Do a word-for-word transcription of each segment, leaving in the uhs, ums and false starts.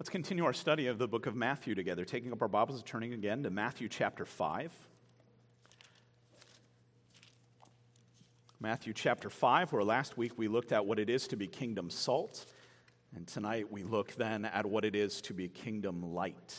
Let's continue our study of the book of Matthew together, taking up our Bibles and turning again to Matthew chapter five. Matthew chapter five, where last week we looked at what it is to be kingdom salt, and tonight we look then at what it is to be kingdom light.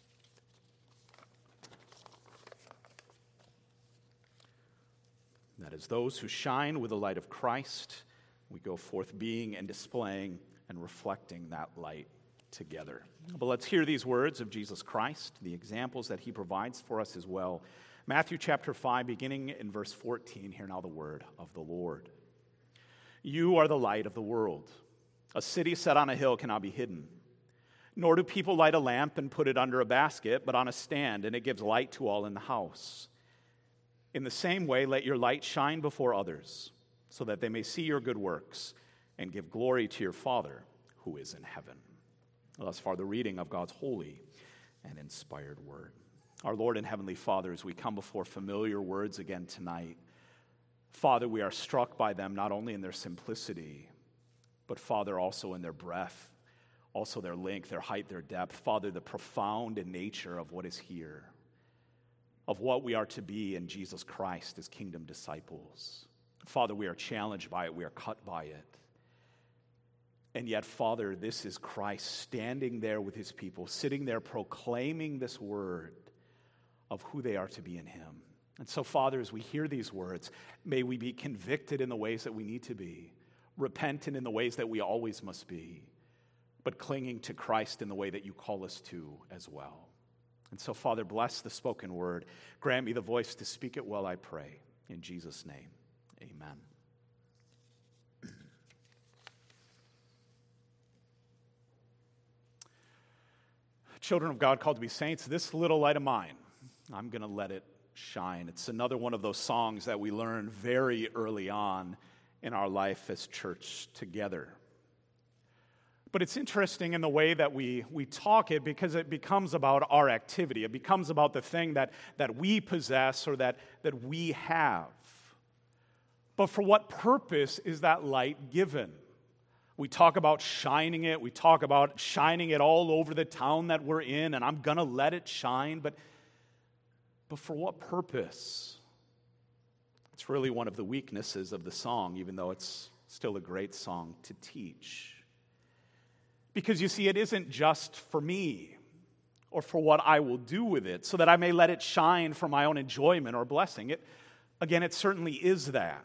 That is, those who shine with the light of Christ, we go forth being and displaying and reflecting that light together. But let's hear these words of Jesus Christ, the examples that he provides for us as well. Matthew chapter five, beginning in verse fourteen, hear now the word of the Lord. You are the light of the world. A city set on a hill cannot be hidden. Nor do people light a lamp and put it under a basket, but on a stand, and it gives light to all in the house. In the same way, let your light shine before others, so that they may see your good works and give glory to your Father who is in heaven. Thus far, the reading of God's holy and inspired word. Our Lord and Heavenly Father, as we come before familiar words again tonight, Father, we are struck by them not only in their simplicity, but Father, also in their breadth, also their length, their height, their depth. Father, the profound nature of what is here, of what we are to be in Jesus Christ as kingdom disciples. Father, we are challenged by it, we are cut by it. And yet, Father, this is Christ standing there with his people, sitting there proclaiming this word of who they are to be in him. And so, Father, as we hear these words, may we be convicted in the ways that we need to be, repentant in the ways that we always must be, but clinging to Christ in the way that you call us to as well. And so, Father, bless the spoken word. Grant me the voice to speak it well, I pray. In Jesus' name, amen. Children of God called to be saints, this little light of mine, I'm going to let it shine. It's another one of those songs that we learn very early on in our life as church together. But it's interesting in the way that we, we talk it because it becomes about our activity. It becomes about the thing that, that we possess or that, that we have. But for what purpose is that light given? We talk about shining it. We talk about shining it all over the town that we're in, and I'm going to let it shine. But, but for what purpose? It's really one of the weaknesses of the song, even though it's still a great song to teach. Because you see, it isn't just for me or for what I will do with it, so that I may let it shine for my own enjoyment or blessing. It, again, it certainly is that.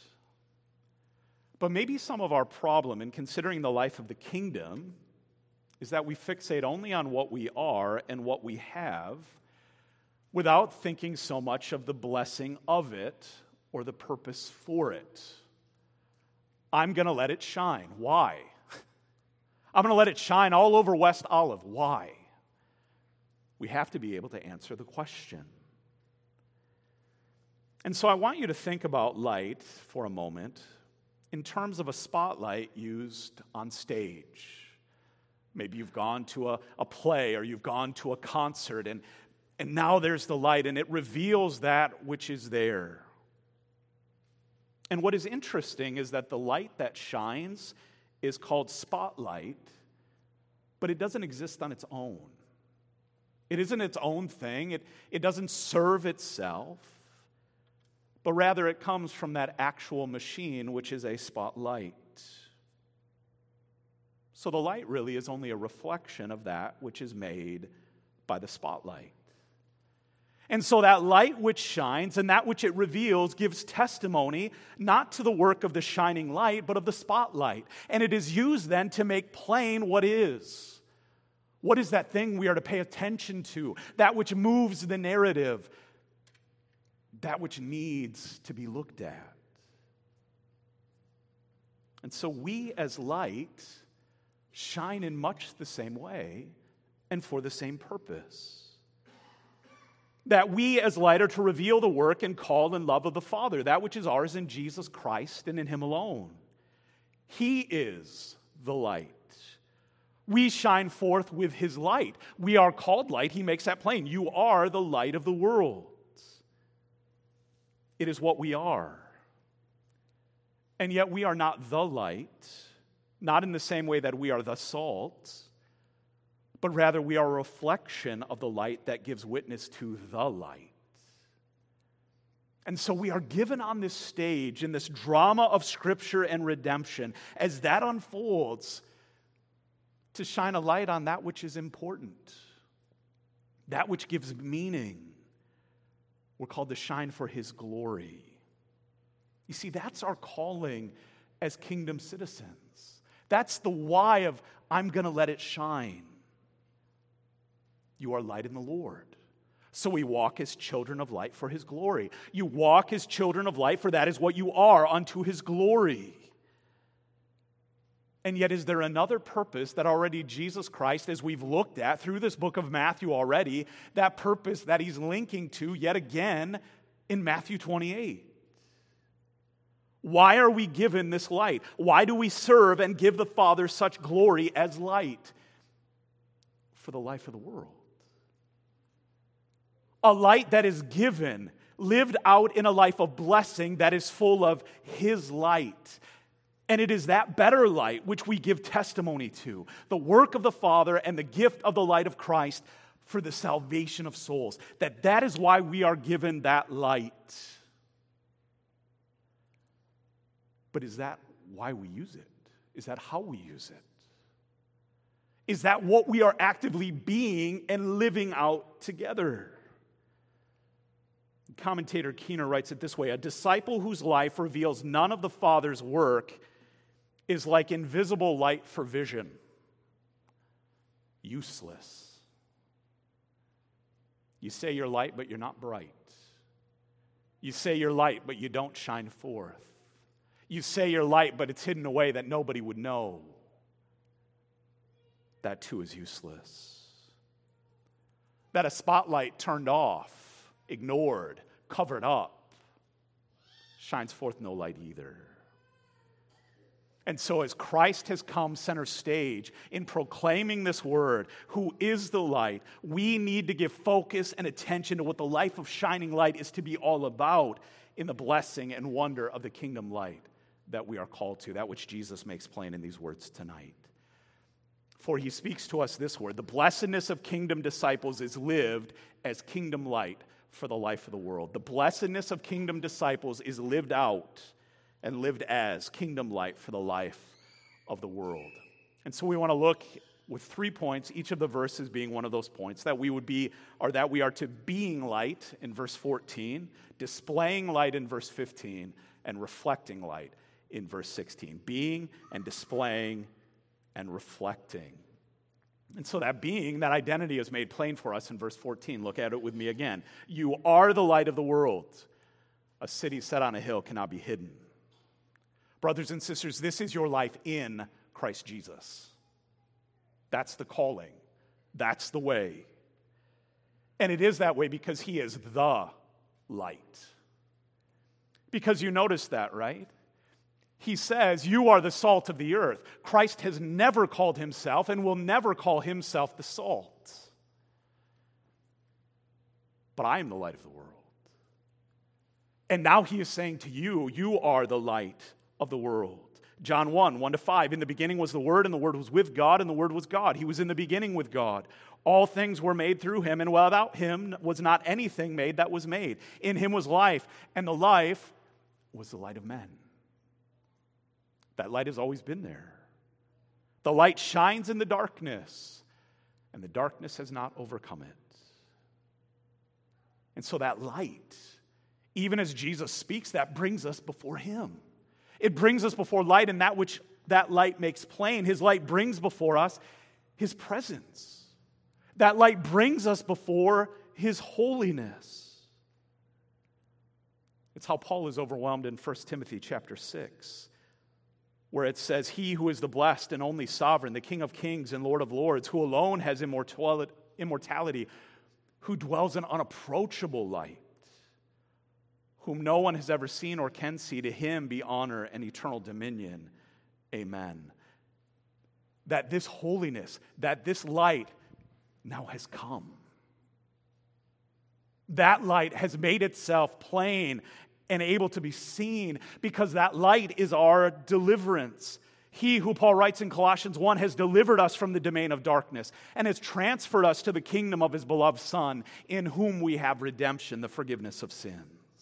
But maybe some of our problem in considering the life of the kingdom is that we fixate only on what we are and what we have without thinking so much of the blessing of it or the purpose for it. I'm going to let it shine. Why? I'm going to let it shine all over West Olive. Why? We have to be able to answer the question. And so I want you to think about light for a moment in terms of a spotlight used on stage. Maybe you've gone to a, a play or you've gone to a concert, and, and now there's the light, and it reveals that which is there. And what is interesting is that the light that shines is called spotlight, but it doesn't exist on its own. It isn't its own thing. It, it doesn't serve itself. But rather it comes from that actual machine, which is a spotlight. So the light really is only a reflection of that which is made by the spotlight. And so that light which shines and that which it reveals gives testimony not to the work of the shining light, but of the spotlight. And it is used then to make plain what is. What is that thing we are to pay attention to? That which moves the narrative. That which needs to be looked at. And so we as light shine in much the same way and for the same purpose. That we as light are to reveal the work and call and love of the Father, that which is ours in Jesus Christ and in him alone. He is the light. We shine forth with his light. We are called light. He makes that plain. You are the light of the world. It is what we are. And yet we are not the light, not in the same way that we are the salt, but rather we are a reflection of the light that gives witness to the light. And so we are given on this stage in this drama of Scripture and redemption, as that unfolds, to shine a light on that which is important, that which gives meaning. We're called to shine for His glory. You see, that's our calling as kingdom citizens. That's the why of I'm going to let it shine. You are light in the Lord. So we walk as children of light for His glory. You walk as children of light, for that is what you are, unto His glory. And yet, is there another purpose that already Jesus Christ, as we've looked at through this book of Matthew already, that purpose that He's linking to yet again in Matthew twenty-eight? Why are we given this light? Why do we serve and give the Father such glory as light? For the life of the world. A light that is given, lived out in a life of blessing that is full of His light. And it is that better light which we give testimony to, the work of the Father and the gift of the light of Christ for the salvation of souls. That that is why we are given that light. But is that why we use it? Is that how we use it? Is that what we are actively being and living out together? Commentator Keener writes it this way: a disciple whose life reveals none of the Father's work is like invisible light for vision. Useless. You say you're light, but you're not bright. You say you're light, but you don't shine forth. You say you're light, but it's hidden away that nobody would know. That too is useless. That a spotlight turned off, ignored, covered up, shines forth no light either. And so as Christ has come center stage in proclaiming this word, who is the light, we need to give focus and attention to what the life of shining light is to be all about in the blessing and wonder of the kingdom light that we are called to, that which Jesus makes plain in these words tonight. For He speaks to us this word: the blessedness of kingdom disciples is lived as kingdom light for the life of the world. The blessedness of kingdom disciples is lived out and lived as kingdom light for the life of the world. And so we want to look with three points, each of the verses being one of those points, that we would be, or that we are to being light in verse fourteen, displaying light in verse fifteen, and reflecting light in verse sixteen. Being and displaying and reflecting. And so that being, that identity is made plain for us in verse fourteen. Look at it with me again. You are the light of the world. A city set on a hill cannot be hidden. Brothers and sisters, this is your life in Christ Jesus. That's the calling. That's the way. And it is that way because He is the light. Because you notice that, right? He says, you are the salt of the earth. Christ has never called Himself and will never call Himself the salt. But I am the light of the world. And now He is saying to you, you are the light of the world. John one, one to five, in the beginning was the Word, and the Word was with God, and the Word was God. He was in the beginning with God. All things were made through Him, and without Him was not anything made that was made. In Him was life, and the life was the light of men. That light has always been there. The light shines in the darkness, and the darkness has not overcome it. And so that light, even as Jesus speaks, that brings us before Him. It brings us before light, and that which that light makes plain. His light brings before us His presence. That light brings us before His holiness. It's how Paul is overwhelmed in First Timothy chapter six, where it says, He who is the blessed and only sovereign, the King of kings and Lord of lords, who alone has immortality, who dwells in unapproachable light, whom no one has ever seen or can see, to Him be honor and eternal dominion. Amen. That this holiness, that this light now has come. That light has made itself plain and able to be seen because that light is our deliverance. He who Paul writes in Colossians one has delivered us from the domain of darkness and has transferred us to the kingdom of his beloved Son, in whom we have redemption, the forgiveness of sins.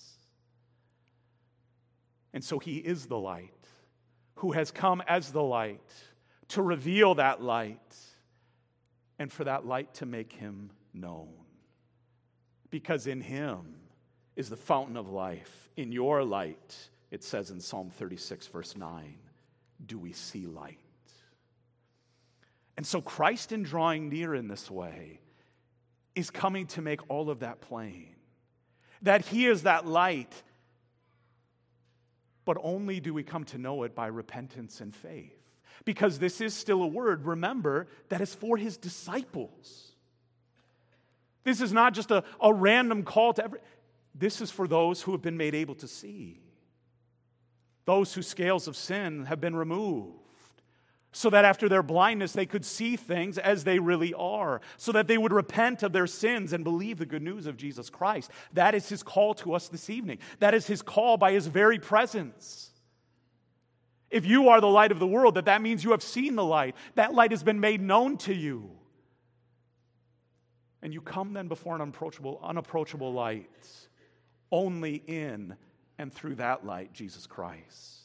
And so he is the light, who has come as the light to reveal that light and for that light to make him known. Because in him is the fountain of life. In your light, it says in Psalm thirty-six, verse nine, do we see light? And so Christ, in drawing near in this way, is coming to make all of that plain. That he is that light, but only do we come to know it by repentance and faith. Because this is still a word, remember, that is for his disciples. This is not just a, a random call to every... This is for those who have been made able to see. Those whose scales of sin have been removed. So that after their blindness they could see things as they really are. So that they would repent of their sins and believe the good news of Jesus Christ. That is his call to us this evening. That is his call by his very presence. If you are the light of the world, that that means you have seen the light. That light has been made known to you. And you come then before an unapproachable, unapproachable light, only in and through that light, Jesus Christ.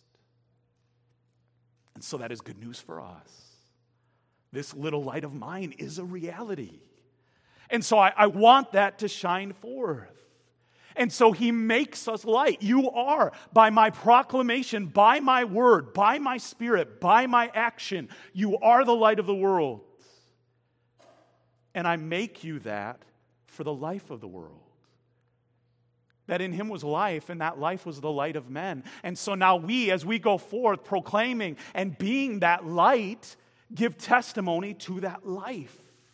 And so that is good news for us. This little light of mine is a reality. And so I, I want that to shine forth. And so he makes us light. You are, by my proclamation, by my word, by my spirit, by my action, you are the light of the world. And I make you that for the life of the world. That in him was life, and that life was the light of men. And so now we, as we go forth proclaiming and being that light, give testimony to that life.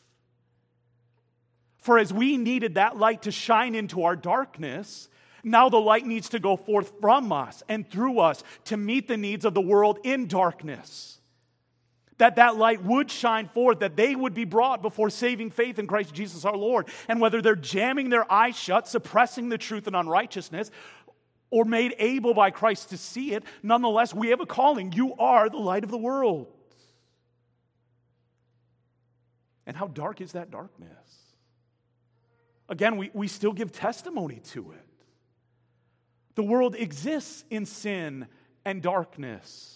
For as we needed that light to shine into our darkness, now the light needs to go forth from us and through us to meet the needs of the world in darkness. That that light would shine forth, that they would be brought before saving faith in Christ Jesus our Lord. And whether they're jamming their eyes shut, suppressing the truth and unrighteousness, or made able by Christ to see it, nonetheless, we have a calling. You are the light of the world. And how dark is that darkness? Again, we, we still give testimony to it. The world exists in sin and darkness.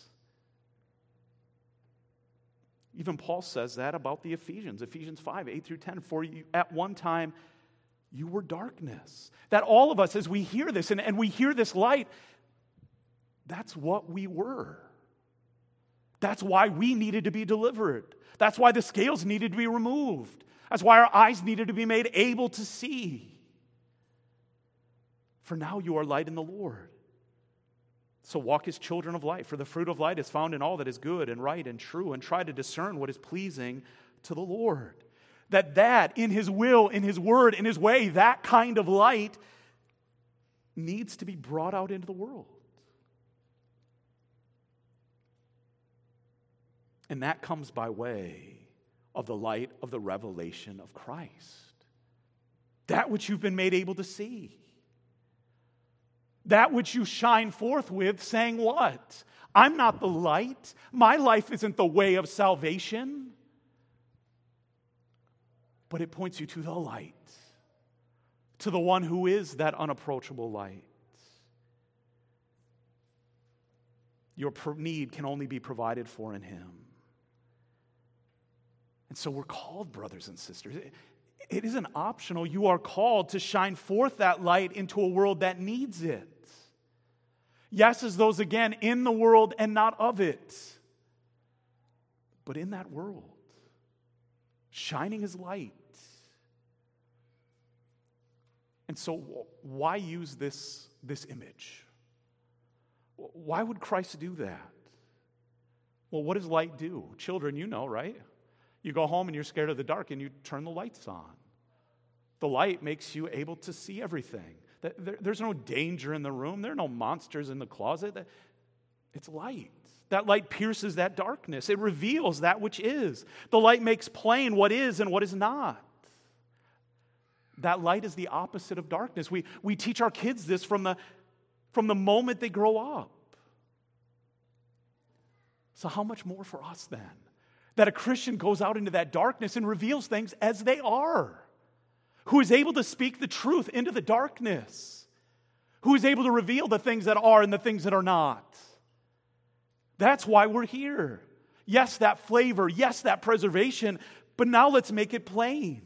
Even Paul says that about the Ephesians, Ephesians five, eight through ten. For you, at one time, you were darkness. That all of us, as we hear this, and, and we hear this light, that's what we were. That's why we needed to be delivered. That's why the scales needed to be removed. That's why our eyes needed to be made able to see. For now you are light in the Lord. So walk as children of light, for the fruit of light is found in all that is good and right and true, and try to discern what is pleasing to the Lord. That that, in his will, in his word, in his way, that kind of light needs to be brought out into the world. And that comes by way of the light of the revelation of Christ. That which you've been made able to see. That which you shine forth with, saying what? I'm not the light. My life isn't the way of salvation. But it points you to the light. To the one who is that unapproachable light. Your need can only be provided for in him. And so we're called, brothers and sisters. It, it isn't optional. You are called to shine forth that light into a world that needs it. Yes, as those, again, in the world and not of it. But in that world, shining as light. And so why use this, this image? Why would Christ do that? Well, what does light do? Children, you know, right? You go home and you're scared of the dark and you turn the lights on. The light makes you able to see everything. There's no danger in the room. There are no monsters in the closet. It's light. That light pierces that darkness. It reveals that which is. The light makes plain what is and what is not. That light is the opposite of darkness. We, we teach our kids this from the, from the moment they grow up. So how much more for us then? That a Christian goes out into that darkness and reveals things as they are. Who is able to speak the truth into the darkness. Who is able to reveal the things that are and the things that are not. That's why we're here. Yes, that flavor. Yes, that preservation. But now let's make it plain.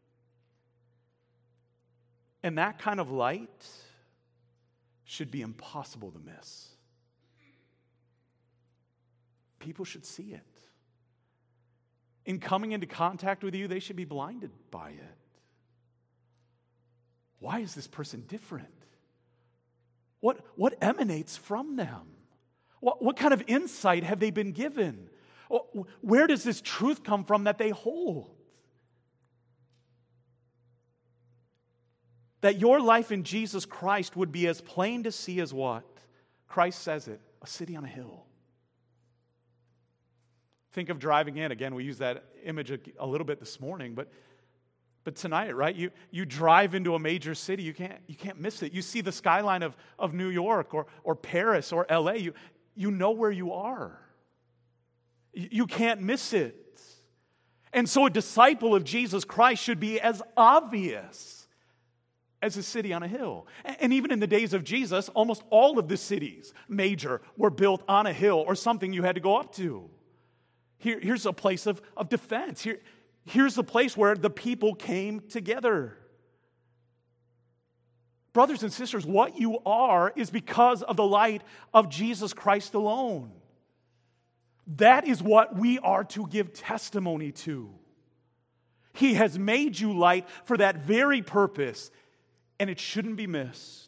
And that kind of light should be impossible to miss. People should see it. In coming into contact with you, they should be blinded by it. Why is this person different? What, what emanates from them? What, what kind of insight have they been given? Where does this truth come from that they hold? That your life in Jesus Christ would be as plain to see as what? Christ says it, a city on a hill. Think of driving in. Again, we used that image a, a little bit this morning, but but tonight, right? You you drive into a major city, you can't you can't miss it. You see the skyline of, of New York or, or Paris or L A, you, you know where you are. You, you can't miss it. And so a disciple of Jesus Christ should be as obvious as a city on a hill. And even in the days of Jesus, almost all of the cities, major, were built on a hill or something you had to go up to. Here, here's a place of, of defense. Here, here's a place where the people came together. Brothers and sisters, what you are is because of the light of Jesus Christ alone. That is what we are to give testimony to. He has made you light for that very purpose, and it shouldn't be missed.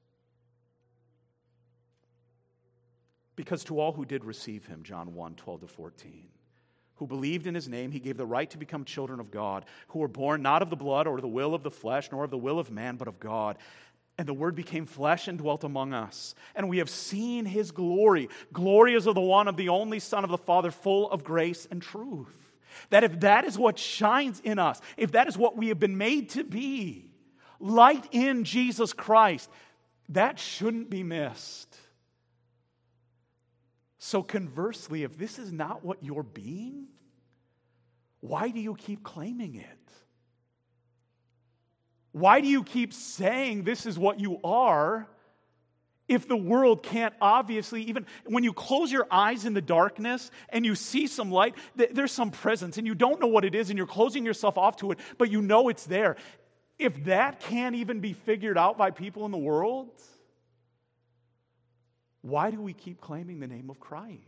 Because to all who did receive him, John one, twelve to fourteen, who believed in his name, he gave the right to become children of God, who were born not of the blood or the will of the flesh, nor of the will of man, but of God. And the Word became flesh and dwelt among us. And we have seen his glory. Glory as of the one of the only Son of the Father, full of grace and truth. That if that is what shines in us, if that is what we have been made to be, light in Jesus Christ, that shouldn't be missed. So conversely, if this is not what you're being, why do you keep claiming it? Why do you keep saying this is what you are if the world can't obviously, even when you close your eyes in the darkness and you see some light, there's some presence and you don't know what it is and you're closing yourself off to it, but you know it's there. If that can't even be figured out by people in the world, why do we keep claiming the name of Christ?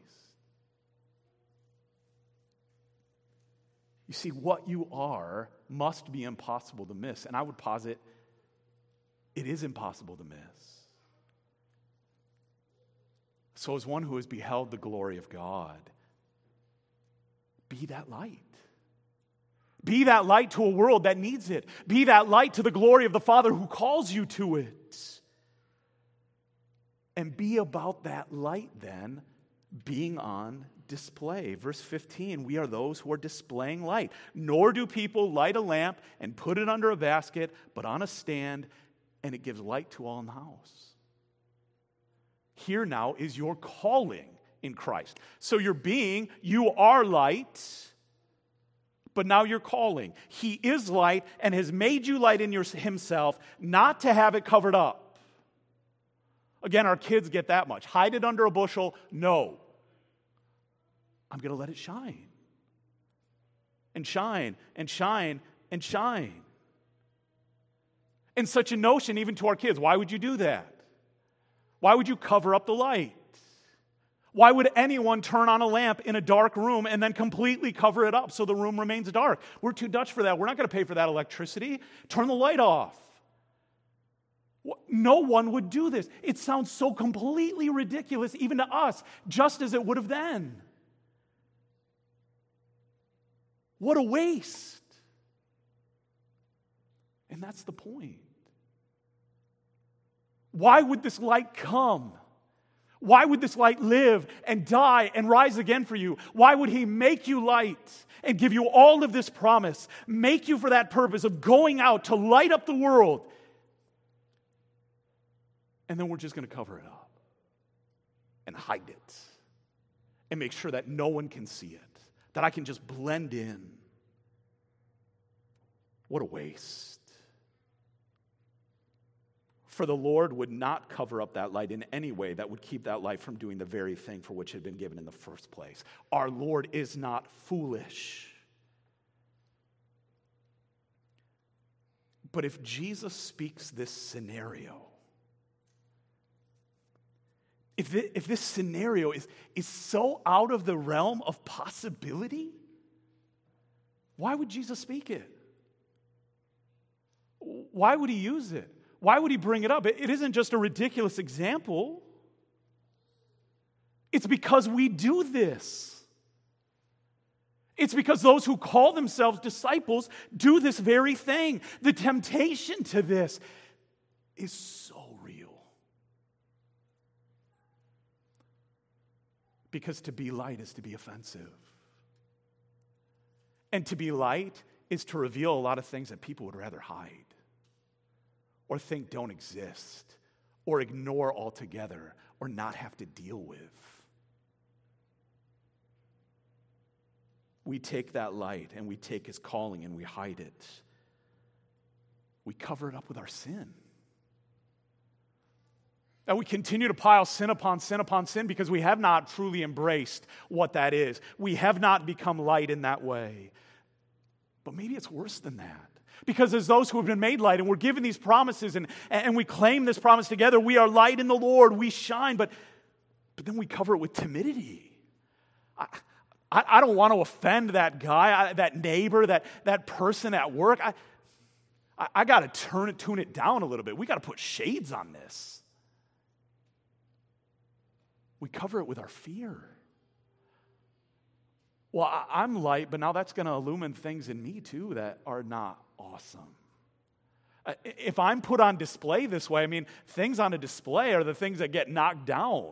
You see, what you are must be impossible to miss. And I would posit it is impossible to miss. So as one who has beheld the glory of God, be that light. Be that light to a world that needs it. Be that light to the glory of the Father who calls you to it. And be about that light then being on display. Verse fifteen, we are those who are displaying light. Nor do people light a lamp and put it under a basket, but on a stand, and it gives light to all in the house. Here now is your calling in Christ. So you're being, you are light, but now you're calling. He is light and has made you light in your, himself, not to have it covered up. Again, our kids get that much. Hide it under a bushel? No. I'm going to let it shine. And shine, and shine, and shine. And such a notion even to our kids. Why would you do that? Why would you cover up the light? Why would anyone turn on a lamp in a dark room and then completely cover it up so the room remains dark? We're too Dutch for that. We're not going to pay for that electricity. Turn the light off. No one would do this. It sounds so completely ridiculous even to us, just as it would have then. What a waste. And that's the point. Why would this light come? Why would this light live and die and rise again for you? Why would he make you light and give you all of this promise, make you for that purpose of going out to light up the world? And then we're just going to cover it up and hide it and make sure that no one can see it, that I can just blend in. What a waste. For the Lord would not cover up that light in any way that would keep that light from doing the very thing for which it had been given in the first place. Our Lord is not foolish. But if Jesus speaks this scenario, if this, if this scenario is, is so out of the realm of possibility, why would Jesus speak it? Why would he use it? Why would he bring it up? It, it isn't just a ridiculous example. It's because we do this. It's because those who call themselves disciples do this very thing. The temptation to this is so real. Because to be light is to be offensive. And to be light is to reveal a lot of things that people would rather hide, or think don't exist, or ignore altogether, or not have to deal with. We take that light and we take his calling and we hide it. We cover it up with our sin. And we continue to pile sin upon sin upon sin because we have not truly embraced what that is. We have not become light in that way. But maybe it's worse than that. Because as those who have been made light and we're given these promises and, and we claim this promise together, we are light in the Lord, we shine, but, but then we cover it with timidity. I, I, I don't want to offend that guy, I, that neighbor, that, that person at work. I, I, I got to turn it, tune it down a little bit. We got to put shades on this. We cover it with our fear. Well, I, I'm light, but now that's going to illumine things in me too that are not awesome. If I'm put on display this way, I mean, things on a display are the things that get knocked down.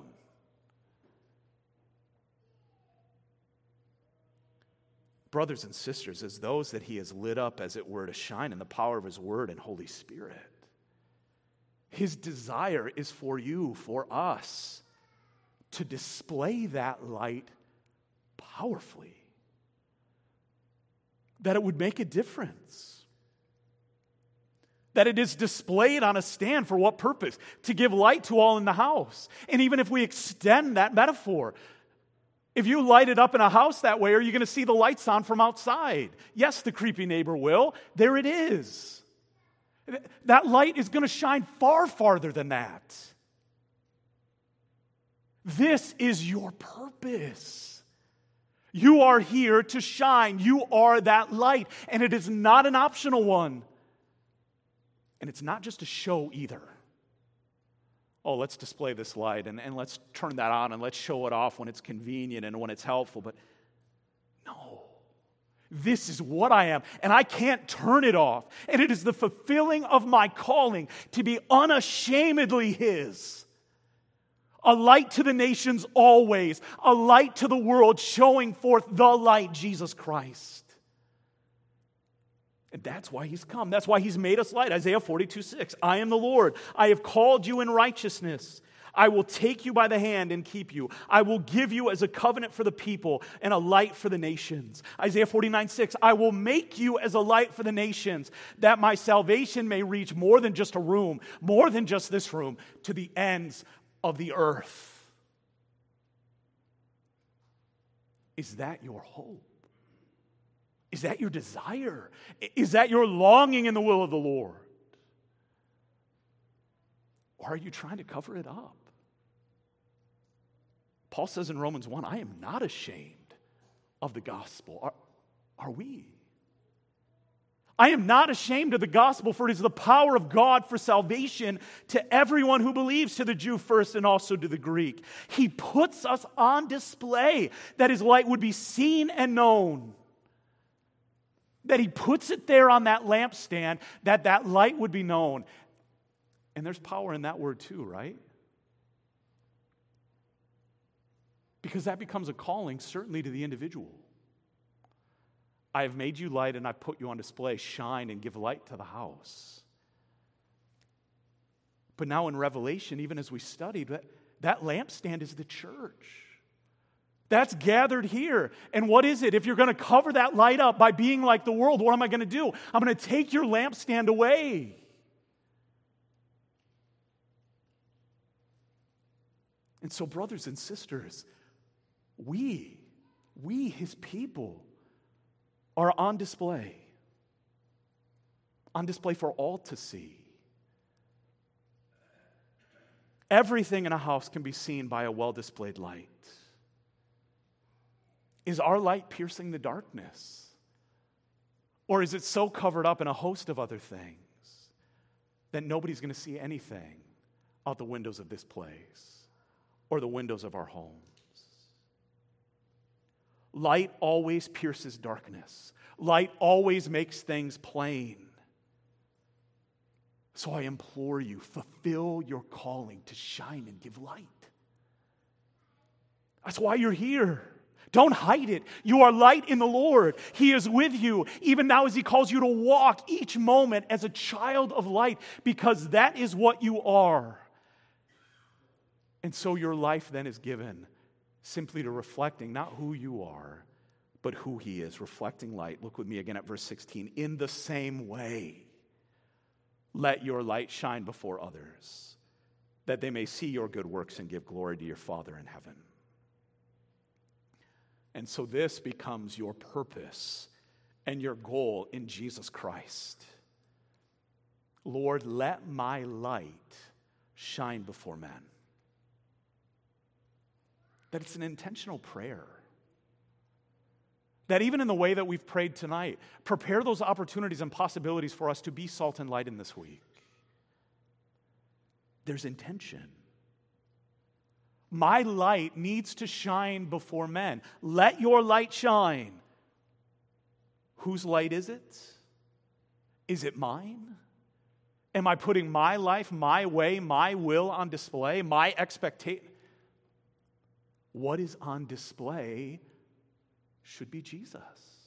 Brothers and sisters, as those that he has lit up, as it were, to shine in the power of his word and Holy Spirit, his desire is for you, for us, to display that light powerfully. That it would make a difference. That it is displayed on a stand for what purpose? To give light to all in the house. And even if we extend that metaphor, if you light it up in a house that way, are you going to see the lights on from outside? Yes, the creepy neighbor will. There it is. That light is going to shine far farther than that. This is your purpose. You are here to shine. You are that light. And it is not an optional one. And it's not just a show either. Oh, let's display this light and, and let's turn that on and let's show it off when it's convenient and when it's helpful. But no, this is what I am, and I can't turn it off. And it is the fulfilling of my calling to be unashamedly his. A light to the nations always, a light to the world, showing forth the light, Jesus Christ. And that's why he's come. That's why he's made us light. Isaiah forty-two six. I am the Lord. I have called you in righteousness. I will take you by the hand and keep you. I will give you as a covenant for the people and a light for the nations. Isaiah forty-nine six. I will make you as a light for the nations, that my salvation may reach more than just a room, more than just this room, to the ends of the earth. Is that your hope? Is that your desire? Is that your longing in the will of the Lord? Or are you trying to cover it up? Paul says in Romans one, I am not ashamed of the gospel. Are, are we? I am not ashamed of the gospel, for it is the power of God for salvation to everyone who believes, to the Jew first and also to the Greek. He puts us on display that his light would be seen and known. That he puts it there on that lampstand, that that light would be known. And there's power in that word too, right? Because that becomes a calling, certainly to the individual. I have made you light and I've put you on display. Shine and give light to the house. But now in Revelation, even as we studied, that, that lampstand is the church. That's gathered here. And what is it? If you're going to cover that light up by being like the world, what am I going to do? I'm going to take your lampstand away. And so, brothers and sisters, we, we, his people, are on display. On display for all to see. Everything in a house can be seen by a well-displayed light. Is our light piercing the darkness? Or is it so covered up in a host of other things that nobody's going to see anything out the windows of this place or the windows of our homes? Light always pierces darkness. Light always makes things plain. So I implore you, fulfill your calling to shine and give light. That's why you're here. Don't hide it. You are light in the Lord. He is with you, even now as He calls you to walk each moment as a child of light, because that is what you are. And so your life then is given simply to reflecting not who you are, but who He is, reflecting light. Look with me again at verse sixteen. In the same way, let your light shine before others, that they may see your good works and give glory to your Father in heaven. And so this becomes your purpose and your goal in Jesus Christ. Lord, let my light shine before men. That it's an intentional prayer. That even in the way that we've prayed tonight, prepare those opportunities and possibilities for us to be salt and light in this week. There's intention. My light needs to shine before men. Let your light shine. Whose light is it? Is it mine? Am I putting my life, my way, my will on display, my expectation? What is on display should be Jesus.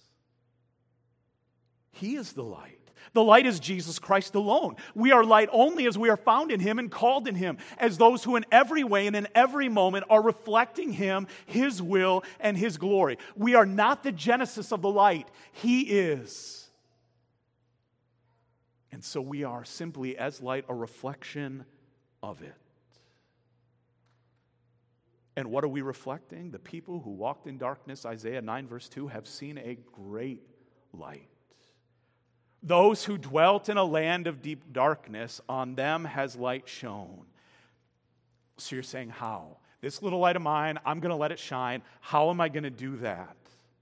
He is the light. The light is Jesus Christ alone. We are light only as we are found in Him and called in Him, as those who in every way and in every moment are reflecting Him, His will, and His glory. We are not the genesis of the light. He is. And so we are simply, as light, a reflection of it. And what are we reflecting? The people who walked in darkness, Isaiah nine verse two, have seen a great light. Those who dwelt in a land of deep darkness, on them has light shone. So you're saying, how? This little light of mine, I'm going to let it shine. How am I going to do that?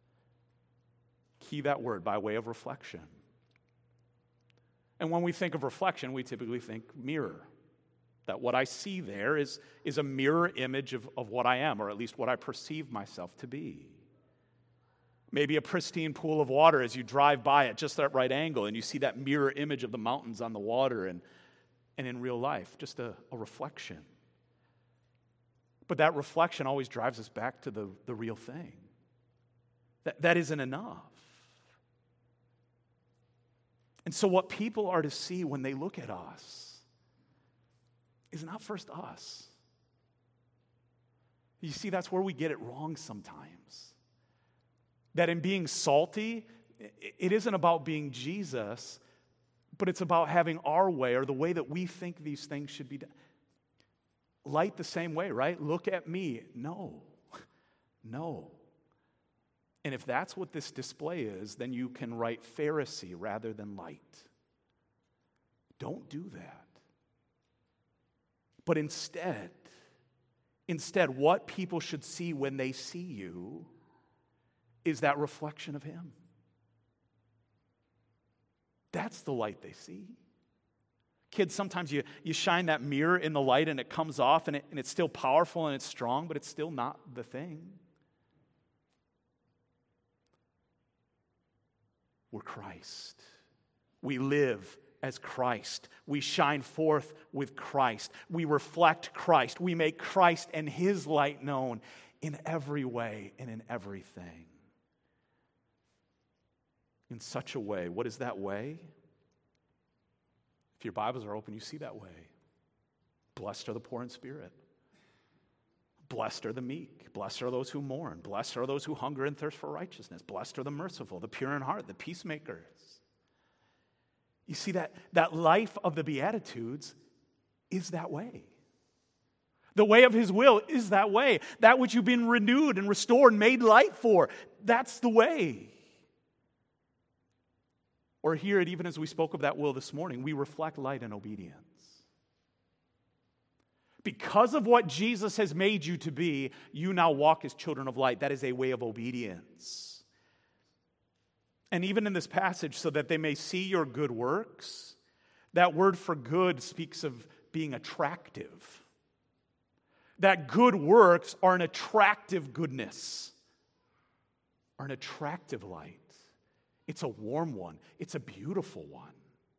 Key that word, by way of reflection. And when we think of reflection, we typically think mirror. That what I see there is, is a mirror image of, of what I am, or at least what I perceive myself to be. Maybe a pristine pool of water as you drive by at just that right angle, and you see that mirror image of the mountains on the water, and, and in real life, just a, a reflection. But that reflection always drives us back to the, the real thing. That, that isn't enough. And so what people are to see when they look at us is not first us. You see, that's where we get it wrong sometimes. That in being salty, it isn't about being Jesus, but it's about having our way, or the way that we think these things should be done. Light the same way, right? Look at me. No. No. And if that's what this display is, then you can write Pharisee rather than light. Don't do that. But instead, instead, what people should see when they see you is that reflection of Him. That's the light they see. Kids, sometimes you, you shine that mirror in the light and it comes off and, it, and it's still powerful and it's strong, but it's still not the thing. We're Christ. We live as Christ. We shine forth with Christ. We reflect Christ. We make Christ and His light known in every way and in everything. In such a way. What is that way? If your Bibles are open, you see that way. Blessed are the poor in spirit. Blessed are the meek. Blessed are those who mourn. Blessed are those who hunger and thirst for righteousness. Blessed are the merciful, the pure in heart, the peacemakers. You see, that, that life of the Beatitudes is that way. The way of his will is that way. That which you've been renewed and restored and made light for, that's the way. Or here, even as we spoke of that will this morning, we reflect light and obedience. Because of what Jesus has made you to be, you now walk as children of light. That is a way of obedience. And even in this passage, so that they may see your good works, that word for good speaks of being attractive. That good works are an attractive goodness, are an attractive light. It's a warm one. It's a beautiful one.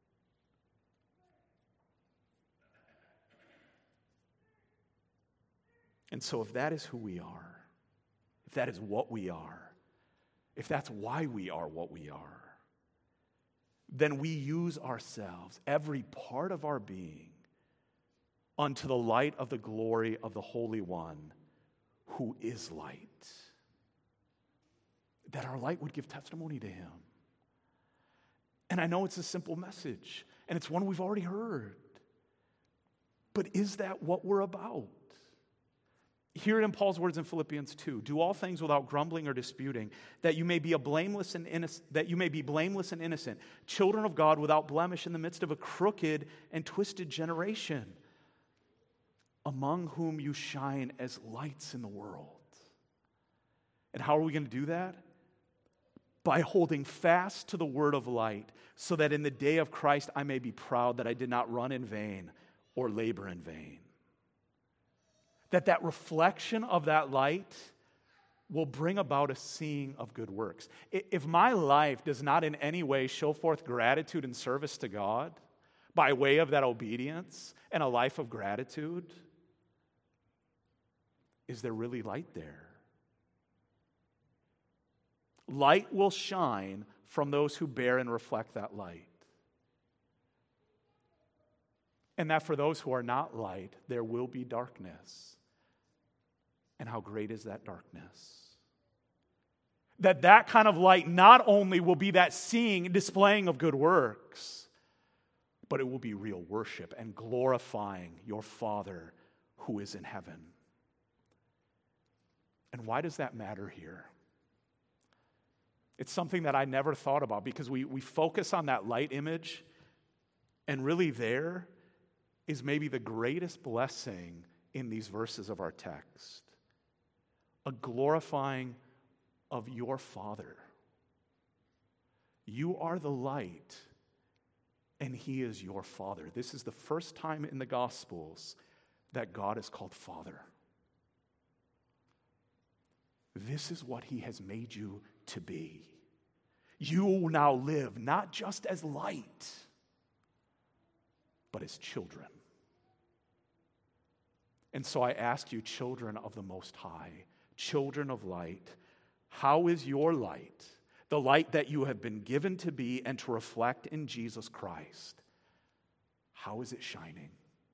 And so if that is who we are, if that is what we are, if that's why we are what we are, then we use ourselves, every part of our being, unto the light of the glory of the Holy One who is light. That our light would give testimony to him. And I know it's a simple message, and it's one we've already heard. But is that what we're about? Hear it in Paul's words in Philippians two. Do all things without grumbling or disputing, that you may be a blameless and innocent, that you may be blameless and innocent, children of God without blemish in the midst of a crooked and twisted generation, among whom you shine as lights in the world. And how are we going to do that? By holding fast to the word of light, so that in the day of Christ I may be proud that I did not run in vain or labor in vain. That that reflection of that light will bring about a seeing of good works. If my life does not in any way show forth gratitude and service to God by way of that obedience and a life of gratitude, is there really light there? Light will shine from those who bear and reflect that light. And that for those who are not light, there will be darkness. And how great is that darkness? That that kind of light not only will be that seeing and displaying of good works, but it will be real worship and glorifying your Father who is in heaven. And why does that matter here? It's something that I never thought about, because we, we focus on that light image, and really there is maybe the greatest blessing in these verses of our text. A glorifying of your Father. You are the light, and he is your Father. This is the first time in the Gospels that God is called Father. This is what he has made you to be. You will now live not just as light, but as children. And so I ask you, children of the Most High, children of light, how is your light, the light that you have been given to be and to reflect in Jesus Christ, how is it shining?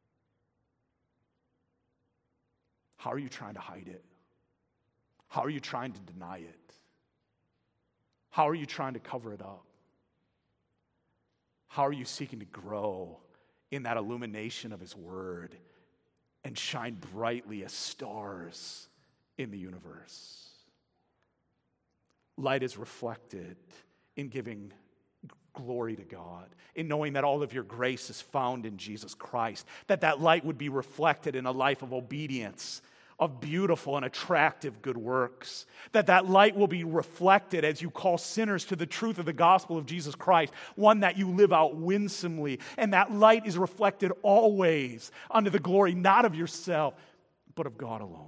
How are you trying to hide it? How are you trying to deny it? How are you trying to cover it up? How are you seeking to grow in that illumination of his word and shine brightly as stars in the universe? Light is reflected in giving glory to God, in knowing that all of your grace is found in Jesus Christ, that that light would be reflected in a life of obedience, of beautiful and attractive good works, that that light will be reflected as you call sinners to the truth of the gospel of Jesus Christ, one that you live out winsomely, and that light is reflected always unto the glory not of yourself, but of God alone.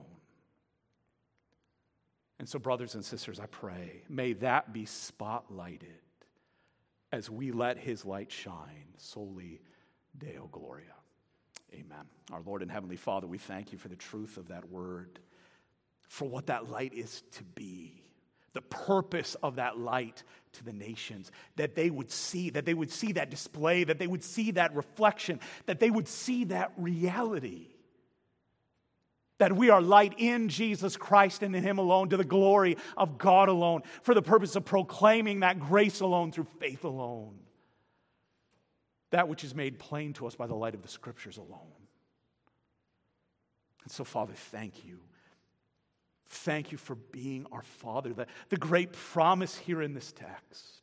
And so, brothers and sisters, I pray, may that be spotlighted as we let his light shine, soli Deo Gloria. Amen. Our Lord and Heavenly Father, we thank you for the truth of that word, for what that light is to be, the purpose of that light to the nations, that they would see, that they would see that display, that they would see that reflection, that they would see that reality. That we are light in Jesus Christ and in Him alone, to the glory of God alone, for the purpose of proclaiming that grace alone through faith alone. That which is made plain to us by the light of the Scriptures alone. And so, Father, thank you. Thank you for being our Father, the, the great promise here in this text.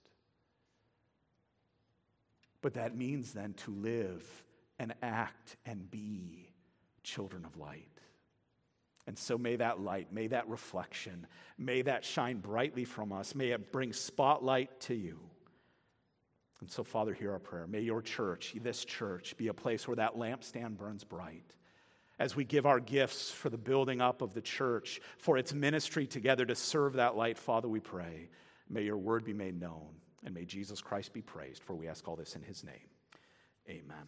But that means then to live and act and be children of light. And so may that light, may that reflection, may that shine brightly from us. May it bring spotlight to you. And so, Father, hear our prayer. May your church, this church, be a place where that lampstand burns bright. As we give our gifts for the building up of the church, for its ministry together to serve that light, Father, we pray, may your word be made known, and may Jesus Christ be praised, for we ask all this in his name. Amen.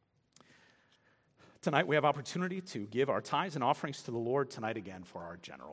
Tonight we have opportunity to give our tithes and offerings to the Lord tonight again for our general.